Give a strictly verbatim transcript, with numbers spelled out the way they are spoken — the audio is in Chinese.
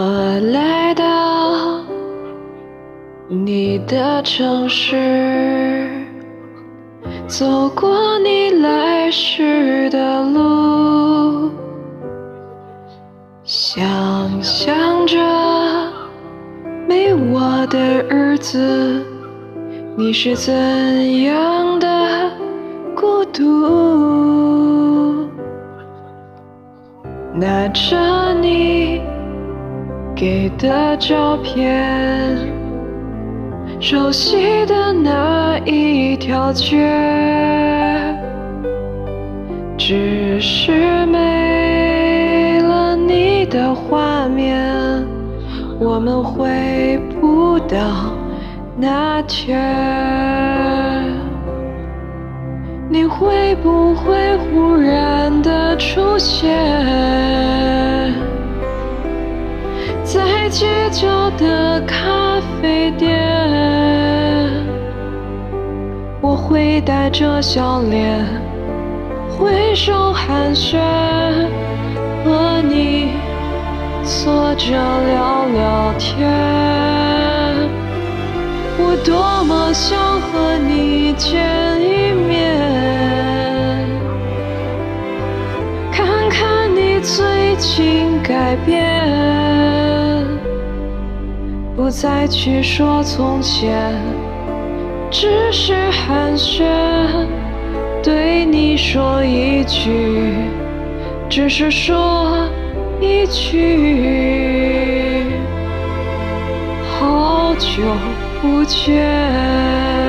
我来到你的城市，走过你来时的路，想象着没我的日子，你是怎样的孤独。拿着你给的照片，熟悉的那一条街，只是没了你的画面，我们回不到那天。你会不会忽然的出现在街角的咖啡店？我会带着笑脸挥手寒暄，和你坐着聊聊天。我多么想和你见一面，看看你最近改变，不再去说从前，只是寒暄，对你说一句，只是说一句，好久不见。